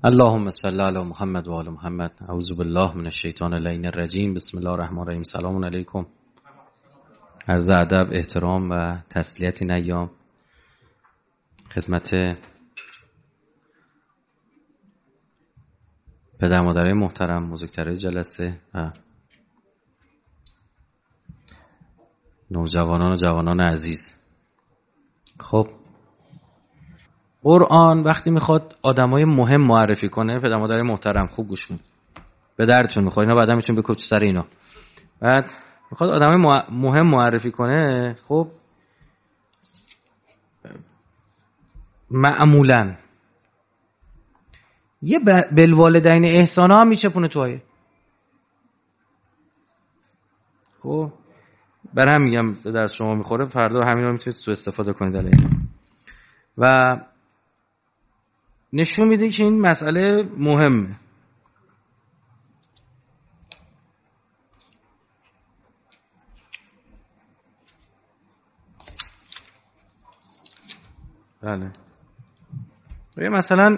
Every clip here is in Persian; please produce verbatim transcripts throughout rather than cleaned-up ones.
اللهم صل علی محمد و آل محمد. اعوذ بالله من الشیطان اللعین الرجیم. بسم الله الرحمن الرحیم. سلام علیکم. عرض ادب، احترام و تسلیت این ایام خدمت پدر مادرای محترم، بزرگترهای جلسه و نوجوانان و جوانان عزیز. خب قرآن وقتی میخواد آدمای مهم معرفی کنه، پدر مادرای محترم خوب گوش کن، به دردتون میخوره اینا، بعدا میتون بکوبید سر اینا. بعد میخواد آدمای مهم معرفی کنه، خب معمولاً یه بالوالدین احسانا هم میچپونه تو آیه. خب برام میگم به درس شما میخوره، فردا همین رو میتونید سوء استفاده کنید علیه و نشون میده که این مسئله مهمه. بله و مثلا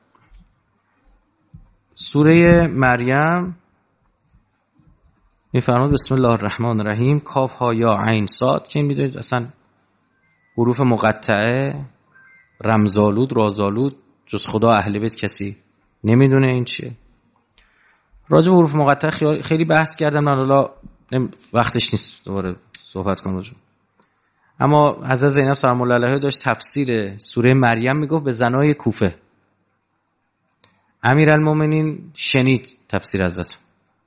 سوره مریم میفرماد بسم الله الرحمن الرحیم کاف ها یا عین صاد، که میدونید اصلا حروف مقطعه رمزآلود رازآلود جز خدا اهل بیت کسی نمیدونه این چیه. راجع به حروف مقطعه خیلی بحث کردم، من حالا وقتش نیست دوباره صحبت کنم راجع. اما حضرت زینب سلام الله علیها داشت تفسیر سوره مریم میگفت به زنای کوفه. امیرالمومنین شنید تفسیر حضرت.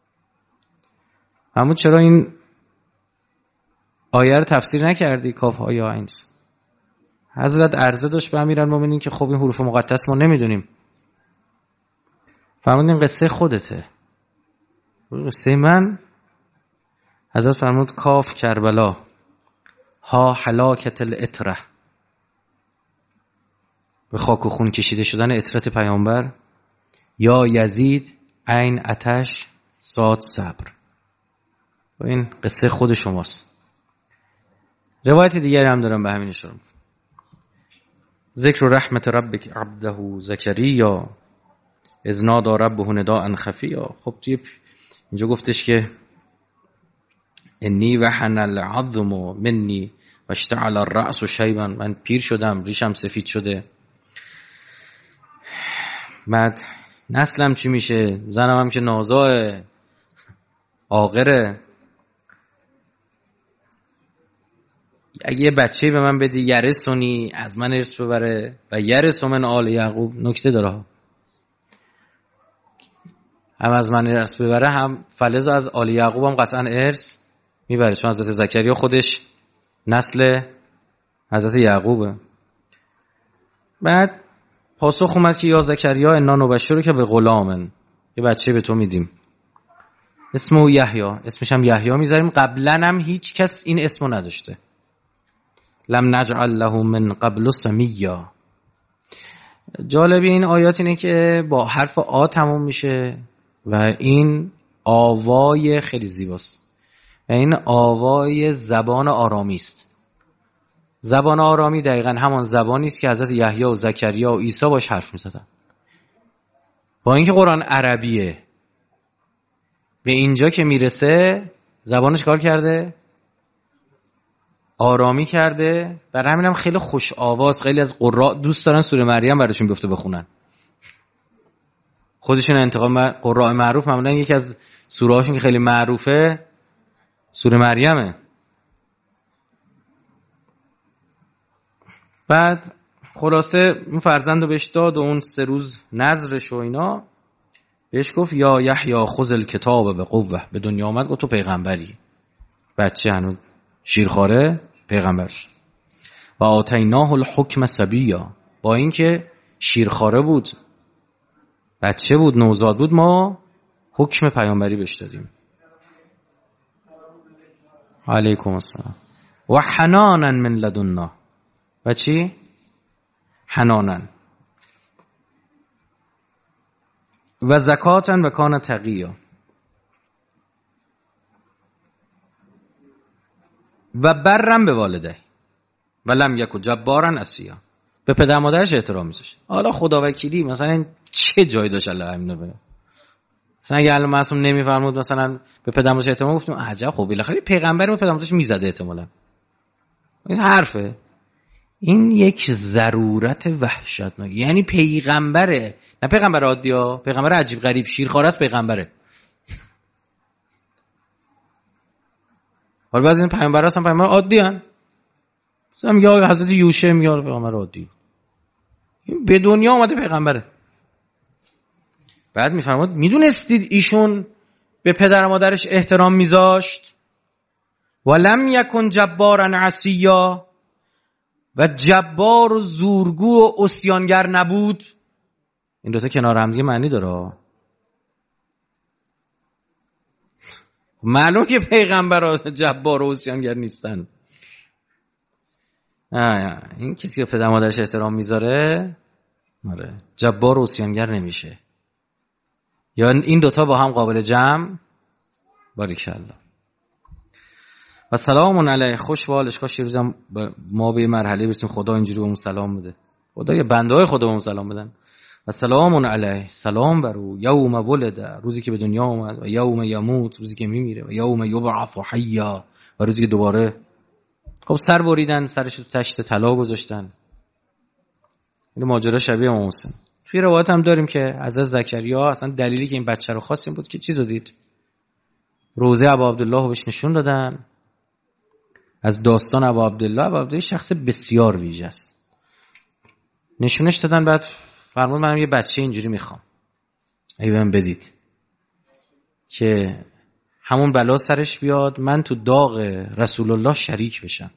اما چرا این آیه رو تفسیر نکردی کاف ها یا عین؟ حضرت عرضه داشت به امیرالمومنین که خب این حروف مقطعه ما نمیدونیم. فرمود این قصه خودته. قصه من؟ حضرت فرمود کاف کربلا، ها هلاکت العطره، به خاک و خون کشیده شدن عطرت پیامبر، یا یزید عین آتش صاد صبر. و این قصه خود شماست. روایت دیگری هم دارم به همین اشاره. ذکر رحمت ربک عبده زکریا اذ نادى ربه نداء خفیا. خب اینجا گفتش که انی وحن العظم منی و اشتعل الرأس شیبا، من پیر شدم ریشم سفید شده. بعد نسلم چی میشه؟ زنم هم که نازاه آغره. اگه یه بچه به من بدی یرثنی، از من ارث ببره و یرث من آل یعقوب. نکته داره، هم از من ارث ببره هم فلز از آل یعقوب هم قطعا ارث میبره، چون حضرت زکریا خودش نسل حضرت یعقوبه. بعد پاسخ اومد که یا زکریا انا نبشرک که به غلامن، یه بچه به تو میدیم اسمو یحیی، اسمش هم یحیی میذاریم. قبلا هم هیچ کس این اسمو نداشته. لم نجعل له من قبل سمیا. جالب این آیات اینه که با حرف آ تموم میشه و این آوای خیلی زیباست و این آوای زبان آرامی است. زبان آرامی دقیقا همان زبانی است که حضرت یحیی و زکریا و عیسی باش حرف می‌زدن. با اینکه قرآن عربیه، به اینجا که میرسه زبانش کار کرده، آرامی کرده. برای همینم خیلی خوش آواز. خیلی از قراء دوست دارن سوره مریم براشون بیفته بخونن. خودشون انتقام قراء معروف معمولا یکی از سوره هاشون که خیلی معروفه سوره مریمه. بعد خلاصه اون فرزند رو بهش داد و اون سه روز نظرش و اینا بهش گفت یا یحیی خذ الکتاب به قوه. به دنیا آمد گفت تو پیغمبری. بچه هنوز شیرخواره پیغمبر شد. و آتیناه الحکم صبیا، با اینکه شیرخواره بود، بچه بود، نوزاد بود، ما حکم پیامبری بهش دادیم. علیکم السلام. و حنانا من لدنا، و چی؟ حنانا و زکاتا و کان تقیا و برم به والده و لم یک جبارا عصیا. به پدر مادرش احترام میذاشت. حالا خدا وکیلی مثلا چه جایی داشت الله همینو بگه. مثلا اگه الان معصوم نمیفرمود مثلا به پدر مادرش احترام، گفتم عجب خب بالاخره پیغمبر به پدر مادرش میزده احتمالاً. این حرفه. این یک ضرورت وحشتناک. یعنی پیغمبره، نه پیغمبر عادی ها، پیغمبر عجیب غریب شیرخواره است پیغمبره. حالا بعضی این پیغمبر هستن پیغمبر عادی ان. مثلا یا حضرت یوشع میگه پیغمبر عادی. این به دنیا اومده پیغمبره. بعد میفرماد میدونستید ایشون به پدر و مادرش احترام میذاشت؟ ولم یکن جبارا عصیا، و جبار و زورگو و عصیانگر نبود. این دوتا کنار هم دیگه معنی داره. معلوم که پیغمبر جبار و عصیانگر نیستن. آه این کسی که پدر مادرش احترام میذاره آره جبار و عصیانگر نمیشه. یا این دوتا با هم قابل جمع. باریکالله. و سلام علیه. خوش و حالش کاش یه روزم ما به مرحله برسیم خدا اینجوری بهمون سلام بده. خدا یا بنده های خدا بهمون سلام بدن. و سلام علیه، سلام بر او، یوم ولد، روزی که به دنیا اومد، و یوم یموت، روزی که میمیره، و یوم یبعث حیا، و روزی که دوباره خب سر بریدن، سرش تو تشت طلا گذاشتن. این ماجرا شبیه امام حسین. توی روایت هم داریم که حضرت زکریا اصلا دلیلی که این بچه رو خواست این بود که چیزو دید. روزه ابا عبدالله رو بهش نشون دادن. از داستان ابا عبدالله، ابا عبدالله شخص بسیار ویژه است. نشونش دادن، بعد فرمود منم یه بچه اینجوری میخوام. ای بهم بدید که همون بلا سرش بیاد، من تو داغ رسول الله شریک بشم.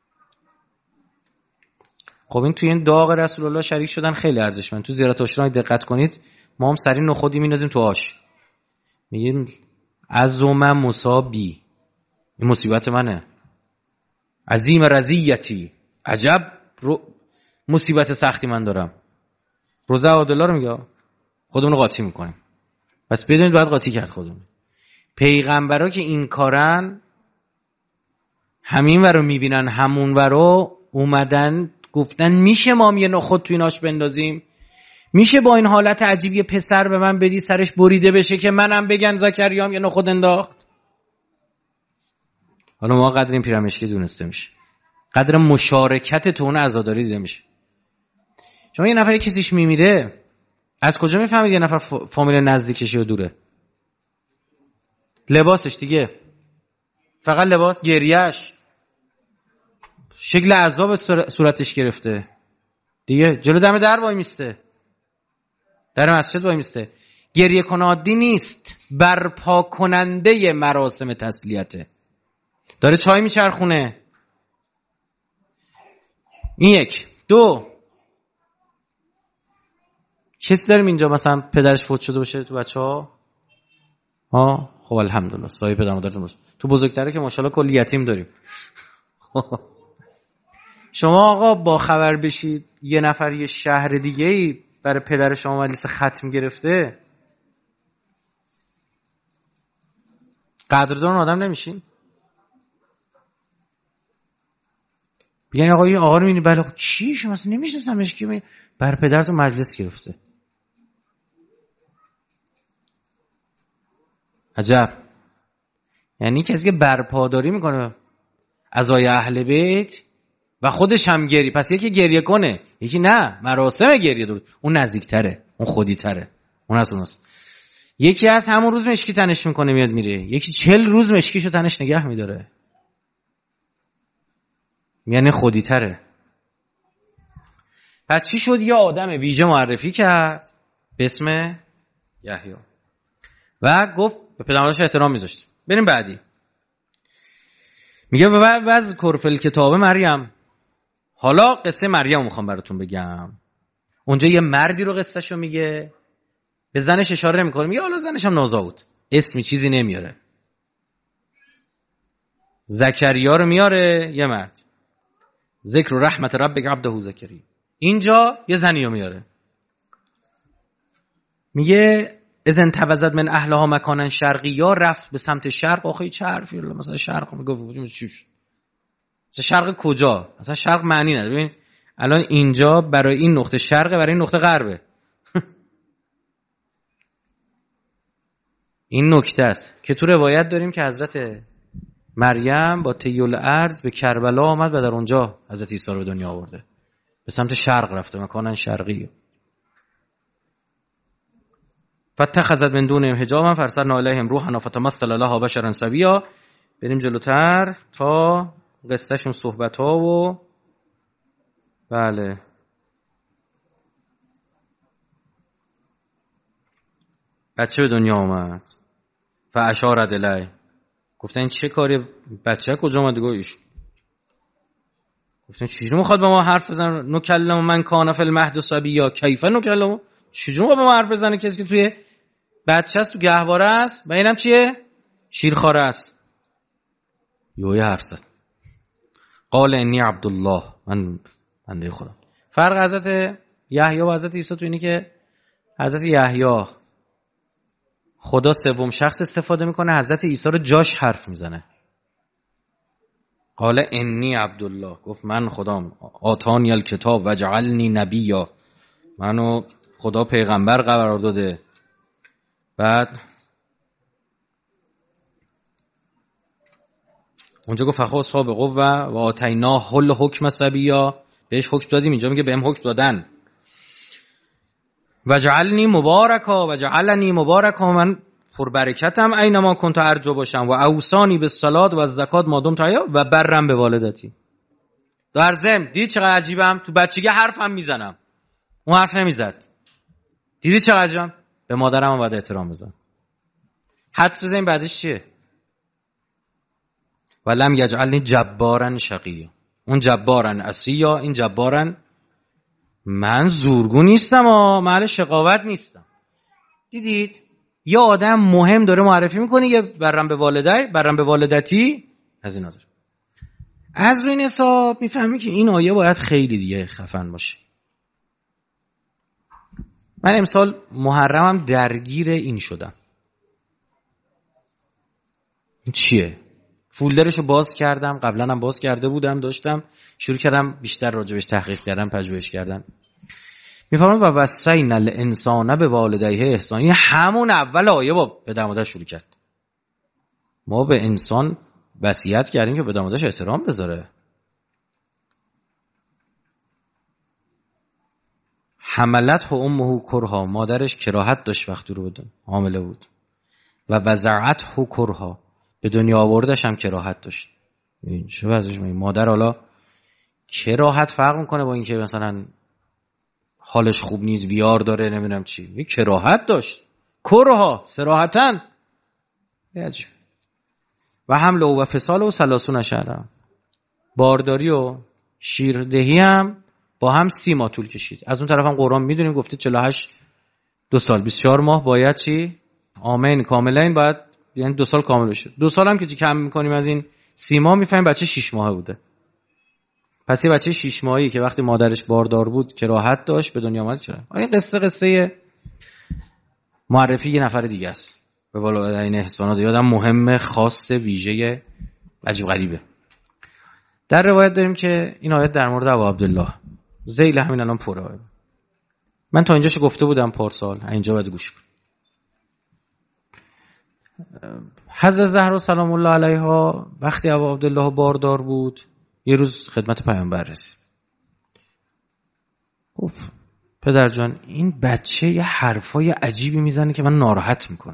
خب این توی این داغ رسول الله شریک شدن خیلی ارزشمند. تو زیارت عاشورا دقت کنید، ما هم سری نخودی میندازیم تو آش، میگیم عزم مصابی، این مصیبت منه، عظیم رضیتی، عجب رو مصیبت سختی من دارم. روزه عبدالله رو میگه خودمون رو قاطی میکنیم. پس بدونید باید قاطی کرد خودمون. پیغمبرا که این کارن، همین ورو میبینن همون ورو اومدن گفتن میشه ما یه نخود توی ناش بندازیم؟ میشه با این حالت عجیب یه پسر به من بدی سرش بریده بشه که منم بگن زکریام یه نخود انداخت؟ حالا ما قدر این پیرمشکی دونسته میشه، قدر مشارکت تو اون عزاداری دیده میشه. شما یه نفر کسیش میمیره، از کجا میفهمید یه نفر فامیل نزدیکشه یا دوره؟ لباسش دیگه، فقط لباس، گریهش، شکل عذاب صورتش گرفته دیگه، جلو دم در وای میسته، در مسجد وای میسته. گریه کنه عادی نیست، برپا کننده مراسم تسلیته. داره چای میچرخونه. این یک. دو، کسی داریم اینجا مثلا پدرش فوت شده باشه تو بچه ها؟ ها خب الحمدلله، سایه پدر مادرتون باشه. تو بزرگتره که ماشاءالله کلی یتیم داریم. شما آقا با خبر بشید یه نفر یه شهر دیگه ای برای پدر شما لیست ختم گرفته، قدردان آدم نمیشین؟ بگن آقا این آقا رو میبینی، بله چی شما اصلا نمیشناسمش که بر پدرتون مجلس گرفته. عجب. یعنی کسی که برپاداری میکنه عزای اهل بیت و خودش هم گریه، پس یکی گریه کنه یکی نه، مراسم گریه داره، اون نزدیکتره، اون خودی تره، اون از اوناست. یکی از همون روز مشکی تنش میکنه میاد میره، یکی چل روز مشکیشو تنش نگه میداره، یعنی خودی تره. پس چی شد؟ یه آدم ویژه معرفی کرد به اسم یحیی و گفت به پدر مادرش احترام میذاشت. بریم بعدی. میگه وز کرفل کتاب مریم. حالا قصه مریم میخوام براتون بگم. اونجا یه مردی رو قصهشو میگه، به زنش اشاره نمیکنه، میگه حالا زنش هم نازا اسمی چیزی نمیاره. زکریا رو میاره یه مرد، ذکر رحمت ربک عبده زکریا. اینجا یه زنی رو میاره، میگه اذن تبذت من اهلها مکانا شرقیا، رفت به سمت شرق. آخه چه حرفی؟ مثلا شرق میگفت چی شد؟ مثلا شرق کجا؟ مثلا شرق معنی نداره. ببین الان اینجا برای این نقطه شرقه، برای این نقطه غربه. این نکته است که تو روایت داریم که حضرت مریم با طیل ارض به کربلا آمد و در اونجا حضرت عیسی رو به دنیا آورده. به سمت شرق رفته، مکان شرقی. فاتخذت من دونهم حجابا فارسلنا الیهم روحنا فتمثل لها بشرا سویا. بریم جلوتر تا قصهشون صحبت ها و بله بچه به دنیا آمد. فاشارت الیه، گفتن این چه کاری، بچه کجا اومد؟ گویش گفتن چجوری میخواد با ما حرف بزنه؟ نکلم من کان فی المهد صبیا کیف نکلم، چجوری با ما حرف بزنه کسی که توی بچه است، تو گهواره است و اینم چیه؟ شیرخواره است. یوی حرف زد. قال انی عبدالله، من بنده خدا. فرق حضرت یحیی و حضرت عیسی تو اینه که حضرت یحیی خدا سوم شخص استفاده میکنه، حضرت عیسی رو جاش حرف میزنه. قال انی عبدالله، گفت من خدام، آتانی الکتاب و جعلنی نبیا، منو خدا پیغمبر قرار داده. بعد اونجا گفت فخوا سابق و و آتیناه الحکم صبیا، بهش حکم دادیم. اینجا میگه بهم حکم دادن. و جعلنی مبارکا و جعلنی مبارکا، من پربرکتم اینما کنت ارجو باشم. و اوصانی بالصلاة و الزکات ما دمت حیا و برم به والدتی. در ضمن دیدی چقدر عجیبم، تو بچگی حرفم میزنم، اون حرف نمیزد. دیدی چقدر عجیبم، به مادرم باید احترام بزن. حدس بزنین بعدش چیه؟ ولم یجعلنی جبارا شقیا، اون جبارا عصیا، این جبارا من زورگو نیستم و محل شقاوت نیستم. دیدید یه آدم مهم داره معرفی میکنه، یه برم به والدای برم به والدتی از اینا داره. از روی این حساب میفهمی که این آیه باید خیلی دیگه خفن باشه. من امسال محرمم درگیر این شدم. این چیه؟ فولدرشو باز کردم، قبلا هم باز کرده بودم، داشتم شروع کردم بیشتر راجبش تحقیق کردم، پژوهش کردم. میفهمم و وصینا الانسان به والدیه احسان، این همون اول آیه با پدر مادر شروع کرد. ما به انسان وصیت کردیم که پدر مادرش احترام بذاره. حملته امه کرها، مادرش کراهت داشت وقتی رو بدون حامله بود. و وضعته کرها، به دنیا آوردش هم کراهت داشت. این چه وضعش؟ مادر حالا کراهت فرق میکنه با اینکه مثلا حالش خوب نیست، بیار داره، نمیدونم چی. این کراهت داشت، کرها صراحتاً. عجیب. و حمله و فصال و ثلاثون شهر، بارداری و شیردهی هم با هم سی ماه طول کشید. از اون طرف هم قرآن میدونیم گفته چهل و هشت دو سال بیست و چهار ماه باید چی؟ آمین کاملین، باید یعنی دو سال کامل بشه. دو سال هم که کم میکنیم از این سی ماه میفهمیم بچه شش ماهه بوده. پس یه بچه شش ماهی که وقتی مادرش باردار بود کراهت داشت به دنیا اومد. چرا؟ این قصه قصه معرفی یه نفر دیگه است به والدین احسانات. یادم مهمه، خاص، ویژه، عجیب غریبه. در روایت داریم که این آیت در مورد ابو عبدالله ذیل همین الان پره آیه. من تا اینجاشو گفته بودم پارسال، اینجا باید گوش کن. حضرت زهرا سلام الله علیها وقتی ابو عبدالله باردار بود یه روز خدمت پیامبر رسید. گفت پدر جان این بچه یه حرفای عجیبی میزنه که من ناراحت میکنه.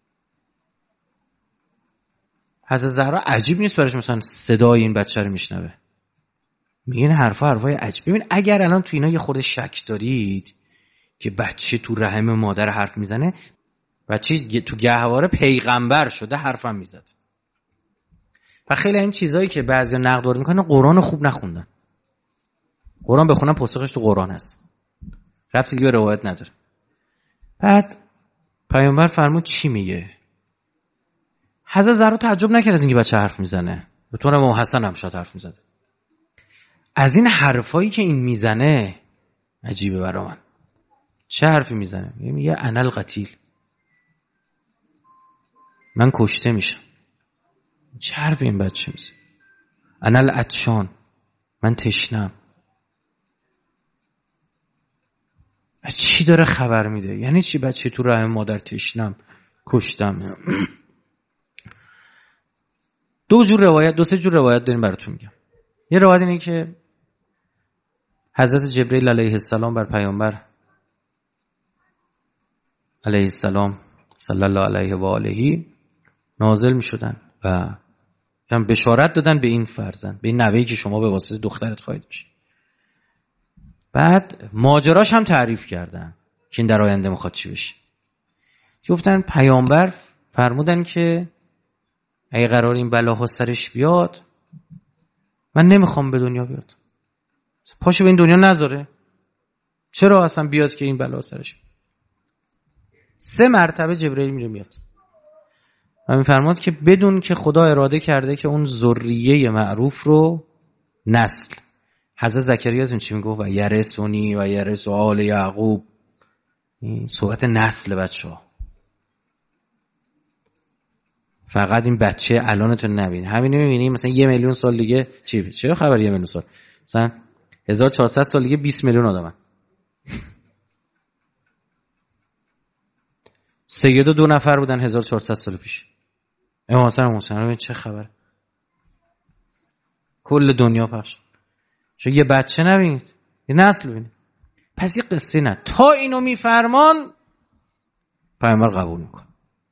حضرت زهرا عجیب نیست براش مثلا صدای این بچه رو میشنوه. میگه این حرفا حرفای عجیب. ببین اگر الان تو اینا یه خورده شک دارید که بچه تو رحم مادر حرف میزنه، بچه تو گهواره پیغمبر شده حرفم میزد. و خیلی این چیزایی که بعضیا نقد وارد میکنن قرآن خوب نخوندن. قرآن بخونن پاسخش تو قرآن هست، ربطی دیگه به روایت نداره. بعد پیامبر فرمود چی میگه؟ حضرت زهرا تعجب نکرد از اینکه بچه حرف میزنه. به طور امام حسن هم شاید حرف میزده. از این حرفایی که این میزنه عجیبه برای من. چه حرفی میزنه؟ میگه انا القتیل، من کشته میشم. چه حرفی این بچه میزنه؟ انا العطشان، من تشنم. چی داره خبر میده؟ یعنی چی بچه تو رحم مادر تشنم کشتم؟ دو جور روایت دو سه جور روایت داریم براتون میگم. یه روایت اینه که حضرت جبرئیل علیه السلام بر پیامبر علیه السلام صلی الله علیه و آله نازل میشدن و هم بشارت دادن به این فرزند، به این نوه‌ای که شما به واسطه دخترت خواهید داشت. بعد ماجراش هم تعریف کردن که این در آینده میخواد چی بشه. گفتن پیامبر فرمودن که اگه قرار این بلاها سرش بیاد من نمیخوام به دنیا بیاد، پاشو به این دنیا نذاره. چرا اصلا بیاد که این بلا سرش بیاد؟ سه مرتبه جبرئیل میره میاد و میفرماد که بدون که خدا اراده کرده که اون ذریه معروف رو نسل. حضرت زکریا از این چی میگه؟ و یرثنی و یرث آل یعقوب. این صحبت نسل بچه‌ها. فقط این بچه الانتون نبین. همین میبینی مثلا یه میلیون سال دیگه چی چه خبر؟ یه میلیون سال مثلا هزار و چهارصد سال دیگه بیست میلیون آدمن. سید و دو نفر بودن هزار و چهارصد سال پیش. امام حسن و حسین چه خبر؟ کل دنیا پخش. شو یه بچه نبینید، یه نسل ببینید. پس یه قصه نه، تا اینو میفرمان پیامبر قبول میکنه.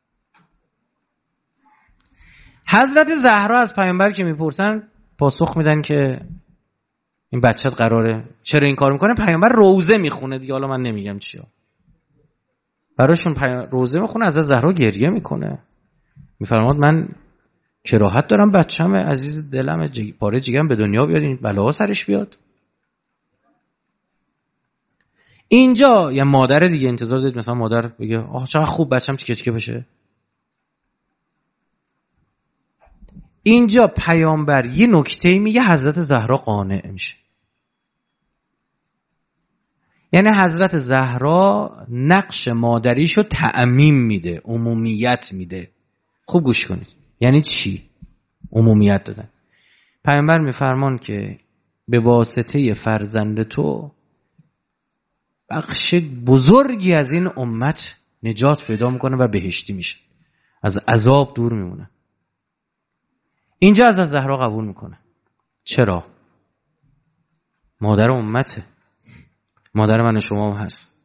حضرت زهرا از پیامبر که میپرسن پاسخ میدن که این بچت قراره چرا این کار میکنه؟ پیامبر روزه میخونه دیگه، حالا من نمیگم چیا. براشون روزه میخونه، از زهرا گریه میکنه، میفرماد من کراهت دارم بچه‌م عزیز دلم جگ... پاره جیگم به دنیا بیاد، این بلاها سرش بیاد. اینجا یه مادر دیگه انتظار دارید مثلا مادر بگه آه چقدر خوب بچه‌م تیکه تیکه بشه. اینجا پیامبر یه نکته میگه، حضرت زهرا قانع میشه. یعنی حضرت زهرا نقش مادریشو تعمیم میده، عمومیت میده. خوب گوش کنید. یعنی چی؟ عمومیت دادن. پیامبر میفرمان که به واسطه فرزند تو بخش بزرگی از این امت نجات پیدا میکنه و بهشتی میشه، از عذاب دور میمونه. اینجا از زهرا قبول میکنه. چرا؟ مادر امته، مادر من و شما هم هست.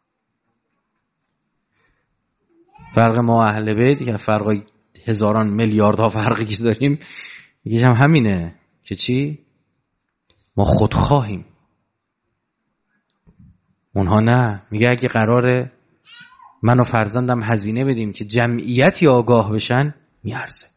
فرق ما اهل بیت که فرق هزاران میلیاردها فرقی که داریم یکیش هم همینه که چی؟ ما خودخواهیم، اونها نه. میگه اگه قراره من و فرزندم هزینه بدیم که جمعیتی آگاه بشن میارزه.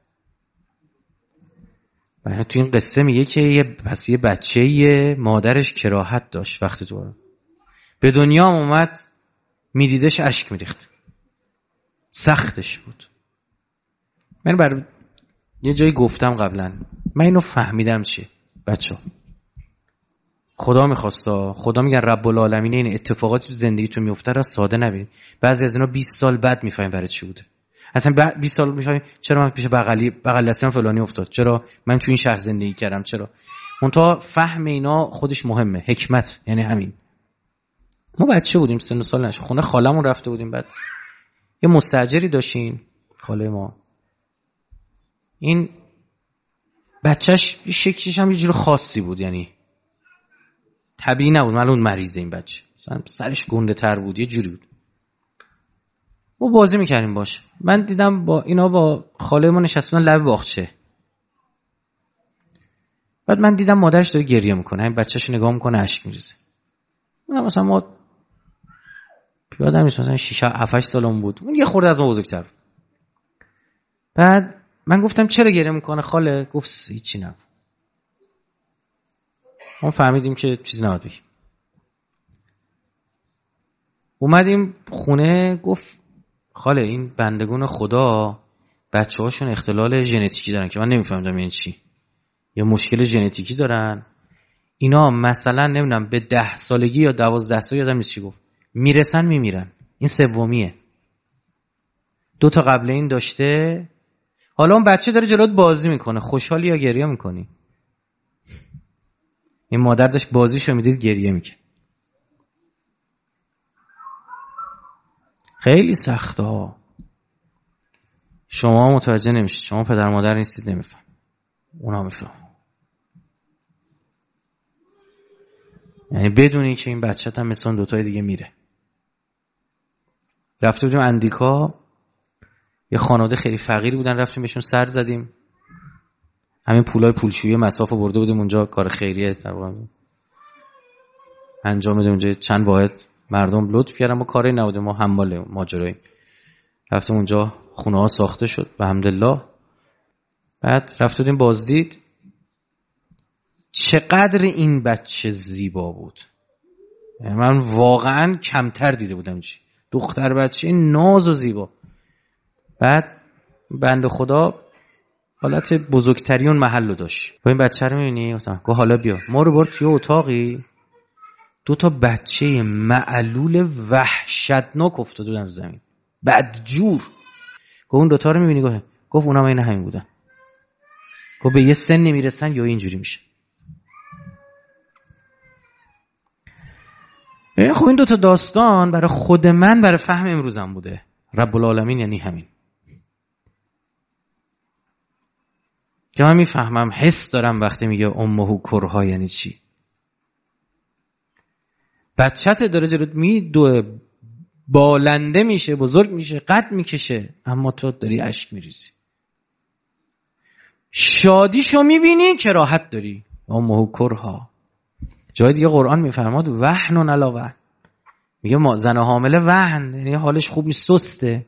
برای تو این قصه میگه که یه پس یه بچه یه مادرش کراهت داشت وقتی تو به دنیا اومد، میدیدش اشک میریخت، سختش بود. من بر یه جایی گفتم قبلا، من اینو فهمیدم چیه بچه ها. خدا میخواستا، خدا میگن رب العالمین این اتفاقاتی تو زندگیتون میفته را ساده نبینید. بعضی از اینا بیست سال بعد میفهمین برای چی بوده. اصلا بیست سال میفهمین چرا من پیش بغلی بغل دستم فلانی افتاد، چرا من تو این شهر زندگی کردم، چرا. منتها فهم اینا خودش مهمه. حکمت یعنی همین. ما بچه بودیم، سن و سال نشه، خونه خالمون رفته بودیم، بعد یه مستاجری داشتین خاله ما. این بچهش شکلش هم یه جور خاصی بود، یعنی طبیعی نبود، معلوم مریضه این بچه، مثلا سرش گنده تر بود، یه جوری بود. ما بازی میکردیم باش. من دیدم با اینا با خاله ما نشستن لب باغچه. بعد من دیدم مادرش داره گریه میکنه، این بچه‌ش نگاه میکنه اشک میریزه. من مثلا ما یادم نیست مثلا شش هفت هشت سالم بود، اون یه خورده از ما بزرگتر. بعد من گفتم چرا گریه میکنه خاله؟ گفت هیچی نه. ما فهمیدیم که چیزی نباید بگیم. اومدیم خونه، گفت خاله این بندگون خدا بچه هاشون اختلال ژنتیکی دارن که من نمیفهمیدم این چی، یه مشکل ژنتیکی دارن اینا، مثلا نمیدونم به ده سالگی یا دوازده سالگی یادم نیست چی گفت میرسن میمیرن. این سومیه، دو تا قبل این داشته. حالا اون بچه داره جلوت بازی میکنه، خوشحالی یا گریه میکنی؟ این مادر داشت بازیشو میدید گریه میکنه. خیلی سخته ها. شما متوجه نمیشید، شما پدر مادر نیستید، نمیفهم، اونا میفهم. یعنی بدونی که این بچه‌ت هم مثل اون دوتای دیگه میره. رفته بودیم اندیکا، یه خانواده خیلی فقیری بودن، رفتیم بهشون سر زدیم، همین پولای پولشویی مصرف رو برده بودیم اونجا، کار خیریه در واقع انجام بده اونجا، چند واحد مردم لطف کردن، ما کاری نبوده، ما حمال ماجرایی. رفتیم اونجا، خونه ها ساخته شد الحمدلله. بعد رفته بودیم بازدید، چقدر این بچه زیبا بود، یعنی من واقعا کمتر دیده بودم چی دختر بچه ناز و زیبا. بعد بنده خدا حالت بزرگتری اون محل رو داشت، با این بچه رو میبینی گفت حالا بیا، ما رو برد توی اتاقی، دو تا بچه معلول وحشتناک افتاده بودن زمین بدجور. گفت اون دوتا رو میبینی؟ گفت گفت اونم این همین بودن. گفت به یه سن نمیرسن یا اینجوری میشه. خب این دوتا داستان برای خود من برای فهم امروزم بوده. رب العالمین یعنی همین که من میفهمم، حس دارم وقتی میگه امه کرها یعنی چی. بچت داره جلوت میدوه، بالنده میشه، بزرگ میشه، قد میکشه، اما تو داری اشک میریزی. شادیشو میبینی که راحت داری. امه کرها. جای دیگه قرآن میفرماد وهن علی وهن، میگه ما زن حامله وهن یعنی حالش خوب نیست، سسته.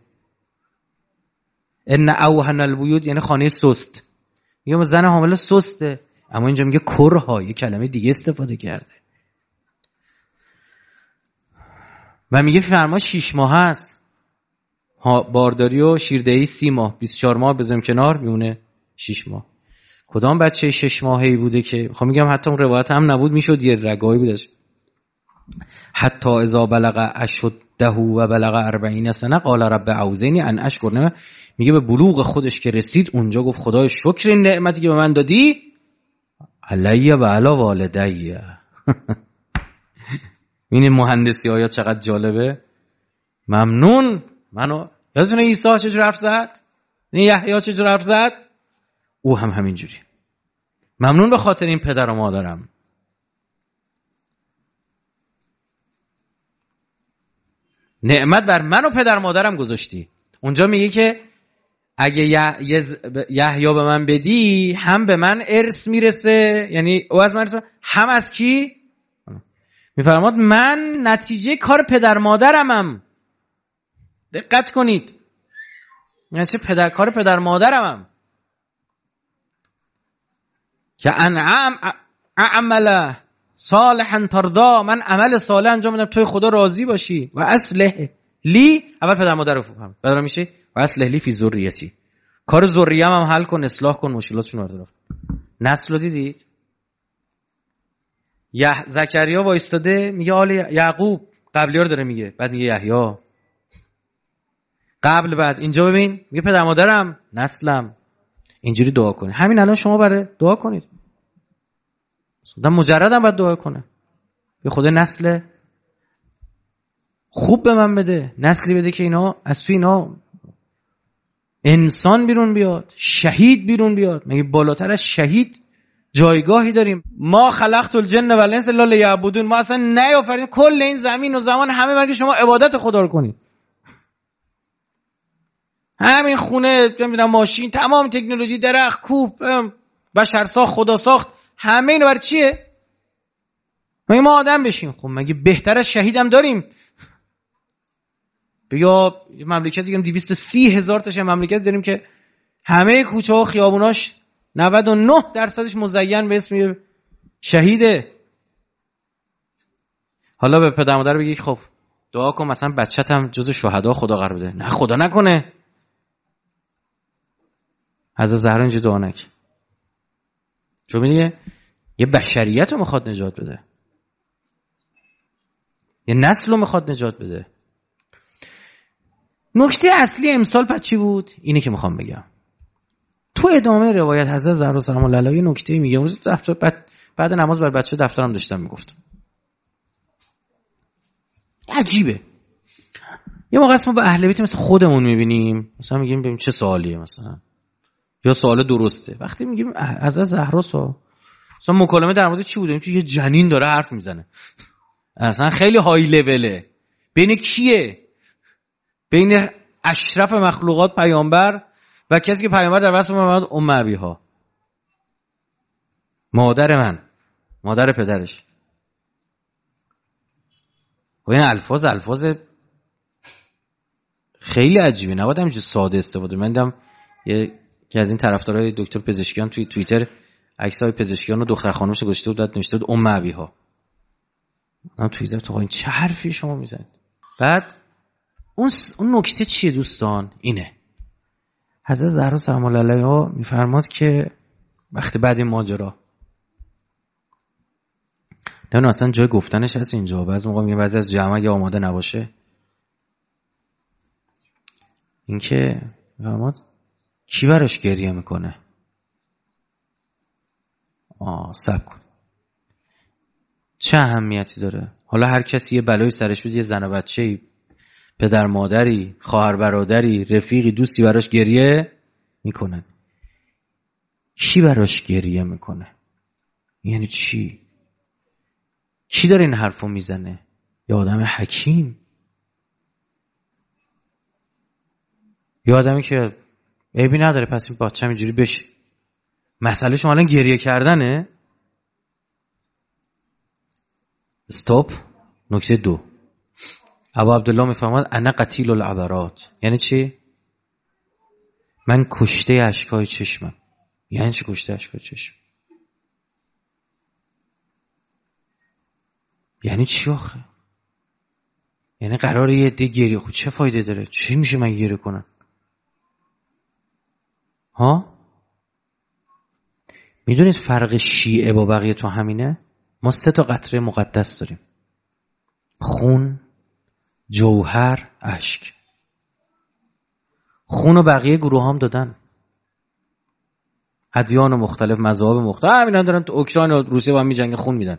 ان اوهن البیوت یعنی خانه سست. میگه ما زن حامله سسته، اما اینجا میگه کرها، یه کلمه دیگه استفاده کرده. و میگه فرما شش ماه هست، بارداری و شیردهی سی ماه، بیست و چهار ماه بذاریم کنار، میونه شش ماه. کدام بچه شش ماهی بوده که خب میگم حتی اون روایت هم نبود، میشد یه رگایی بوده. حتی اذا بلغ اشده و بلغ اربعین سنه قال رب اوزینی ان اشکر نعمت. میگه به بلوغ خودش که رسید اونجا گفت خدای شکر این نعمتی که به من دادی علی و علی والدی. این مهندسی آیا چقدر جالبه. ممنون. منو یادتونه عیسی چجور حرف زد؟ این یحیی چجور حرف زد؟ او هم همینجوری. ممنون به خاطر این پدر و مادرم. نعمت بر من و پدر مادرم گذاشتی. اونجا میگه که اگه یحیی به من بدی هم به من ارث میرسه، یعنی او از من ارث، هم از کی؟ میفرماد من نتیجه کار پدر مادرمم. دقت کنید، یعنی چه پدر کار پدر مادرمم که انعم اعمل صالحا ترضا، من عمل صالح انجام میدم توی خدا راضی باشی. و اصلح لی، اول پدر مادر رو فهم بعد میشه و اصلح لی فی ذریتی، کار ذریه‌ام هم حل کن، اصلاح کن، مشکلاتشون رو برطرف. نسل رو دیدید؟ یح زکریا وایستاده میگه آل یعقوب، قبلی‌ها رو داره میگه، بعد میگه یحیی قبل، بعد اینجا ببین میگه پدر مادرم، نسلم. اینجوری دعا کنید. همین الان شما برای دعا کنید. خدا مجرد هم باید دعا کنه، به خدا نسل خوب به من بده، نسلی بده که اینا از توی اینا انسان بیرون بیاد، شهید بیرون بیاد. مگه بالاتر از شهید جایگاهی داریم؟ ما خلقت الجن و الانس الا لیعبدون. ما اصلا نیافریدیم کل این زمین و زمان همه برای شما عبادت خدا رو کنید. همین خونه، نمیدونم ماشین، تمام تکنولوژی، درخت، کوه، بشر ساخت، خدا ساخت، همه اینو برای چیه؟ مگه ما آدم بشیم؟ خب مگه بهتر از شهیدم داریم؟ بیا یه مملکتی که دویست و سی هزار تاش مملکت داریم که همه کوچه ها و خیابوناش نود و نه درصدش مزین به اسم شهیده. حالا به پدر مادر بگی خب دعا کن مثلا بچت هم جز شهدا خدا قرار بده. نه خدا نکنه. از زهرا اینجا دعا نکن. چون میگه یه بشریت رو میخواد نجات بده، یه نسل رو میخواد نجات بده. نکته اصلی امسال پس چی بود؟ اینه که میخوام بگم. تو ادامه روایت حضرت زهرا سلام الله علیها یه نکته میگه. اون دفتر بعد بعد نماز بر بچه دفترم داشتم میگفتم. عجیبه. یه موقع ما به اهل بیت مثل خودمون میبینیم، مثلا میگیم ببین چه سوالیه، مثلا یا سوال درسته. وقتی میگیم از زهرا سو مثلا مکالمه در مورد چی بوده؟ که یه جنین داره حرف میزنه، اصلا خیلی های لوله. بین کیه؟ بین اشرف مخلوقات پیامبر و کسی که پیامبر در وصف محمد ام ابیها، مادر من، مادر پدرش. و این الفاظ الفاظ خیلی عجیبه، نباید همینجوری ساده استفاده. من دیدم یه که از این طرفدارای دکتر پزشکیان توی توییتر عکسای پزشکیان و دختر خانومش گذاشته بود، داد نوشته بود ام ابیها. من توییتر تو این چه حرفی شما میزنید؟ بعد اون اون نکته چیه دوستان؟ اینه حضرت زهرا سلام الله علیها میفرماد که وقتی بعد این ماجرا نه اصلا جای گفتنش هست اینجا، بعضی موقع میگه بعضی از جمعه یا آماده نباشه، اینکه میفرماد کی براش گریه میکنه؟ آه صبر کن، چه اهمیتی داره؟ حالا هر کسی یه بلایی سرش بود، یه زن و بچه‌ای، پدر مادری، خواهر برادری، رفیقی، دوستی براش گریه میکنن. کی براش گریه میکنه؟ یعنی چی؟ کی داره این حرفو میزنه؟ یه آدم حکیم، یه آدمی که عیبی نداره پس این بچه اینجوری بشه. مسئله شما الان گریه کردنه؟ استاپ. نکته دو، ابو عبدالله میفرماد انا قتیل العبرات. یعنی چی؟ من کشته اشکای چشمم. یعنی چی کشته اشکای چشم؟ یعنی چی آخه؟ یعنی قراره یه عده گریه، خود چه فایده داره؟ چی میشه من گریه کنم؟ ها؟ میدونید فرق شیعه با بقیه تو همینه؟ ما سه تا قطره مقدس داریم: خون، جوهر، اشک. خون و بقیه گروه هم دادن، ادیان مختلف، مذاهب مختلف، همینا دارن تو اوکراین و روسیه با هم میجنگن، خون میدن.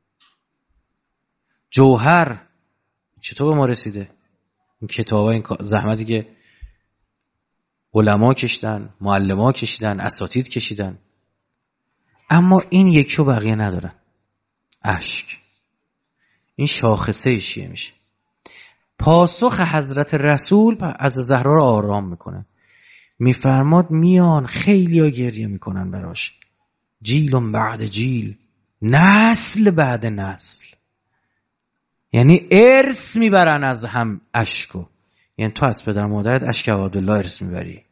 جوهر چطور به ما رسیده؟ این کتابا، این زحمتی که علما کشیدن، معلما کشیدن، اساتید کشیدن، اما این یکی و بقیه ندارن. اشک. این شاخصه شیعه میشه. پاسخ حضرت رسول از زهرا رو آرام میکنه، میفرماد میان خیلی ها گریه میکنن براش، جیل بعد جیل، نسل بعد نسل. یعنی ارث میبرن از هم اشکو. یعنی تو از پدر مادرت اشک عبدالله ارث میبری.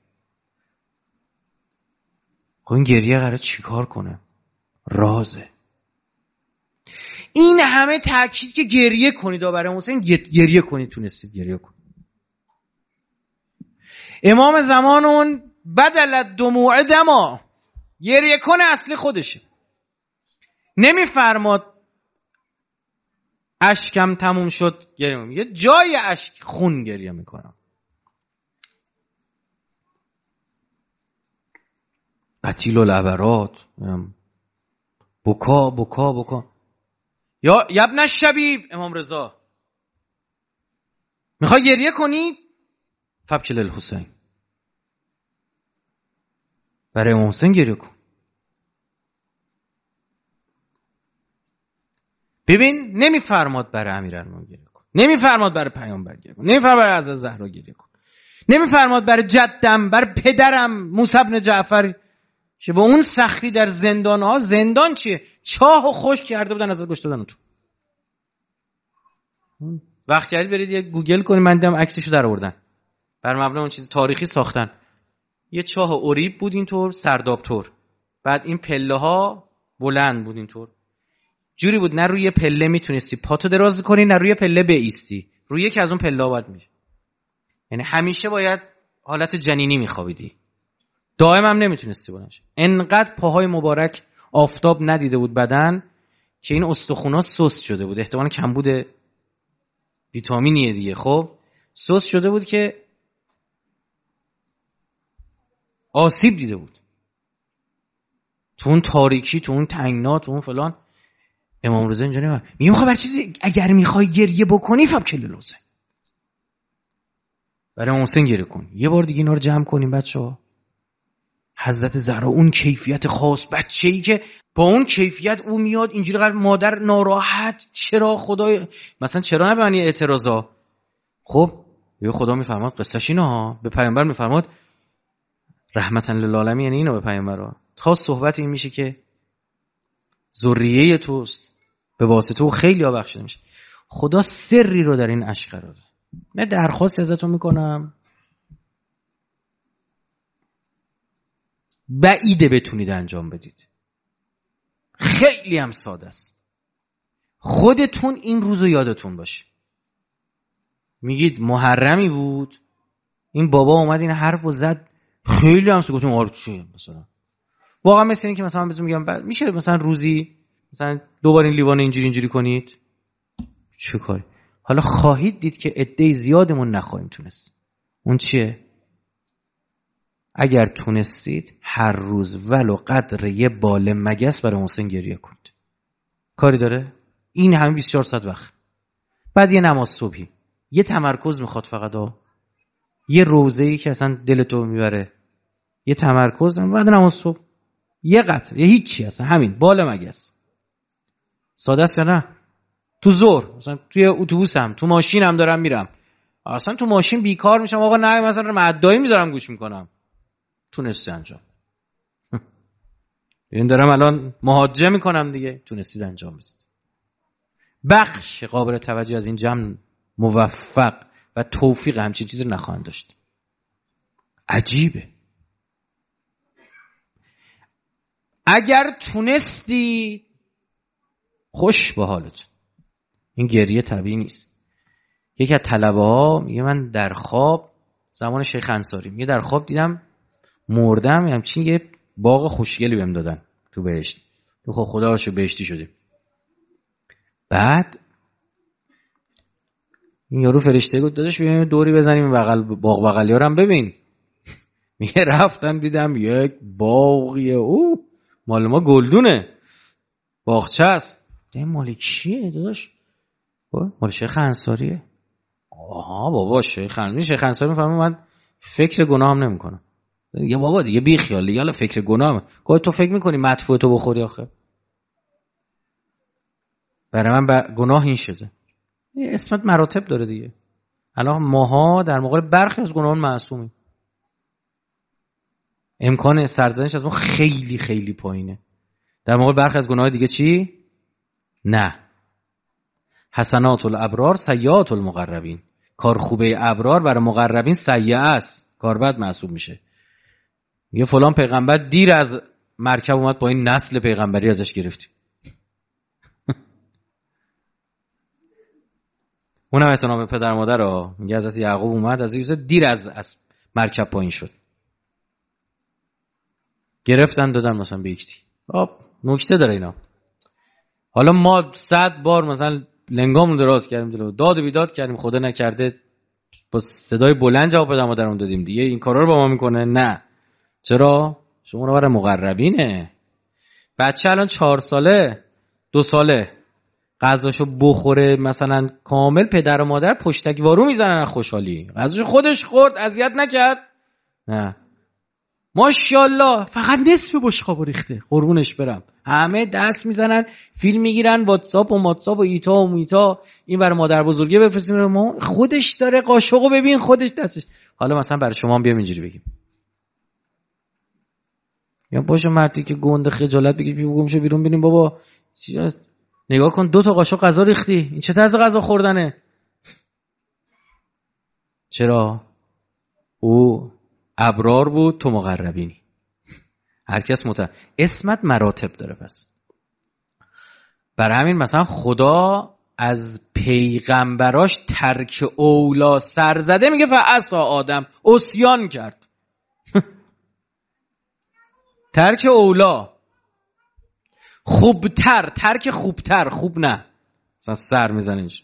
خب این گریه قراره چیکار کنه؟ رازه. این همه تاکید که گریه کنید برای حسین، گریه کنید، تونستید گریه کنید. امام زمان اون بدل دموع دما، گریه کنه اصلی خودشه. نمیفرماد اشکم تموم شد گریه میکنم، یه جای اشک خون گریه میکنم. قتیل العبرات، بکا بکا بکا. یا ابن الشبیب، امام رضا میخوای گریه کنی؟ فبکی للحسین، برای امام حسین گریه کن. ببین نمیفرماد برای امیرالمومنین گریه کن، نمیفرماد برای پیامبر گریه کن، نمیفرماد برای حضرت زهرا گریه کن، نمیفرماد برای جدم، برای پدرم موسی بن جعفر که با اون سختی در زندان ها، زندان چیه؟ چاه و خشک کرده بودن ازت گوش دادن تو. وقت کردید برید یه گوگل کنید، من دیدم عکسشو در آوردن، بر مبنای اون چیز تاریخی ساختن. یه چاه اوریب بود اینطور، سرداب طور، بعد این پله ها بلند بود اینطور، جوری بود نه روی پله میتونستی پاتو دراز کنی نه روی پله بایستی، روی یکی از اون پله ها باید میشه. یعنی همیشه باید حالت جنینی میخوابیدی، دائم هم نمیتونستی بلنش. انقدر پاهای مبارک آفتاب ندیده بود بدن که این استخونا سست شده بود، احتمالاً کمبود ویتامینیه دیگه. خب سست شده بود که آسیب دیده بود تو اون تاریکی، تو اون تنگنا، تو اون فلان. امام رضا اینجا نمیگه میگه خب هر چیزی اگر میخوای گریه بکنی فبکی للحسین. برای محسن گریه کن. یه بار دیگه اینا رو جمع کنیم بچه‌ها. حضرت زهرا اون کیفیت خاص، بچه‌ای که با اون کیفیت او میاد اینجوری قلب مادر ناراحت، چرا خدای مثلا چرا نبانی اعتراضا. خب یه خدا میفرماد قصهش اینه ها، به پیامبر میفرماد رحمتاً للعالمین، یعنی اینو به پیامبر تا صحبت این میشه که ذریه توست، به واسطه او خیلی ها بخشیده میشه. خدا سری رو در این اشک قرار داده. نه درخواست ازتون میکنم، بعیده بتونید انجام بدید، خیلی هم ساده است. خودتون این روزو یادتون باشه. میگید محرمی بود این بابا اومد این حرفو زد، خیلی هم سو گفتم آره چیه مثلا. واقعا مثل این که مثلا من بهتون میگم میشه مثلا روزی مثلا دوبار این لیوان اینجوری اینجوری کنید، چه کاری؟ حالا خواهید دید که عده زیادمون نخواهیم تونست. اون چیه؟ اگر تونستید هر روز ولو قدر یه باله مگس برای محسن گریه کنید. کاری داره؟ این همین بیست و چهار ساعت وقت. بعد یه نماز صبحی، یه تمرکز میخواد فقط ها. یه روزه‌ای که اصلا دلتو میبره، یه تمرکز، بعد نماز صبح یه قطره، یه هیچی، اصلا همین باله مگس. ساده است یا نه؟ تو ظهر مثلا توی اتوبوسم، تو ماشینم دارم میرم، اصلا تو ماشین بیکار میشم آقا، نه مثلا مدعی میذارم گوش میکنم. تونستی انجام. این دارم الان مهاجه میکنم دیگه، تونستید انجام بدید. بخش قابل توجه از این جمع موفق و توفیق همچین چیزی رو نخواهند داشت. عجیبه. اگر تونستی خوش به حالت. این گریه طبیعی نیست. یکی از طلبه ها میگه من در خواب، زمان شیخ انصاری، میگه در خواب دیدم مردم، همچین یه باغ خوشگلی بهم دادن تو بهشت. تو خب خدا هاشو بهشتی شدیم. بعد این یارو فرشته گفت داداش بیا دوری بزنیم بغل باغ بغلی‌ها رو هم ببین. میگه رفتم دیدم یک باغیه، او مال ما گلدونه، باغچه است. این مال کیه داداش؟ مال شیخ انصاریه. آها بابا شیخ انصاری، شیخ انصاری میفهمه من فکر گناهم نمیکنم. یه بابا دیگه بی خیال دیگه، حالا فکر گناهم گفت تو فکر میکنی مدفوع تو بخوری آخه؟ برای من ب... گناه این شده. این اسمت مراتب داره دیگه. الان ماها در مقابل برخی از گناهان معصومیم، امکان سرزنش از ما خیلی خیلی پایینه. در مقابل برخی از گناهان دیگه چی؟ نه. حسنات الابرار سیئات المقربین. کار خوبه ابرار برای مقربین سیئه است، کار بد محسوب میشه. یه فلان پیغمبر دیر از مرکب اومد با این نسل پیغمبری ازش گرفتیم. اونم احترام به پدر مادر ها. میگه حضرت یعقوب اومد از یوسف دیر از, از مرکب پایین شد، گرفتن دادن مثلا به یکتی. خب نکته داره اینا. حالا ما صد بار مثلا لنگامون دراز کردیم، دلو داد و بیداد کردیم، خدا نکرده با صدای بلند جواب پدر مادرمون دادیم دیگه این کارا رو با ما میکنه؟ نه. چرا؟ شما رو برای مقربینه. بچه الان چهار ساله، دو ساله غذاشو بخوره مثلا کامل، پدر و مادر پشتک وارو میزنن از خوشحالی. غذاشو خودش خورد، اذیت نکرد؟ نه. ماشاءالله فقط نصف بشقابو ریخته، قربونش برم. همه دست میزنن، فیلم میگیرن، واتساپ و واتساپ و ایتا و میتا، این برای مادر بزرگه بفرستیم، ما خودش داره قاشقو ببین خودش دستش. حالا مثلا برای شما هم بیام اینجوری بگیم، یا باشه مردی که گنده خجالت بگی بگم شو بیرون ببینیم بابا نگاه کن دو تا قاشق غذا ریختی، این چه طرز غذا خوردنه؟ چرا؟ او ابرار بود تو مقربینی. هر کس مت اسمت مراتب داره. پس برای همین مثلا خدا از پیغمبراش ترک اولا سر زده، میگه فعصا آدم عصیان کرد. ترک اولا خوبتر، ترک خوبتر، خوب نه مثلا سر میزنیش.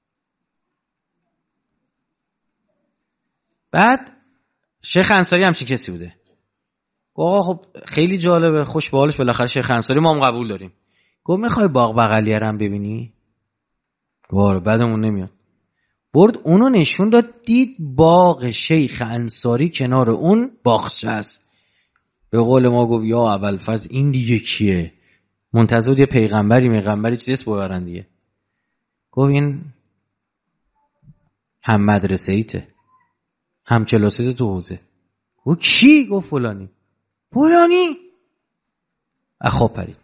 بعد شیخ انصاری همچین کسی بوده. آقا خب خیلی جالبه، خوش به حالش، بالاخره شیخ انصاری ما هم قبول داریم. گفت میخوای باغ بغلیه رو هم ببینی؟ گفت بعدمون نمیاد. برد اونو نشون داد، دید باغ شیخ انصاری کنار اون باغچه است. به قول ما گفت یا ابوالفضل این دیگه کیه؟ منتظر یه پیغمبری میغمبری چیزی است ببرن دیگه. گفت این هم مدرسه ایته، هم کلاسیت تو حوزه. گفت کی؟ گفت فلانی. فلانی اخواب پرید.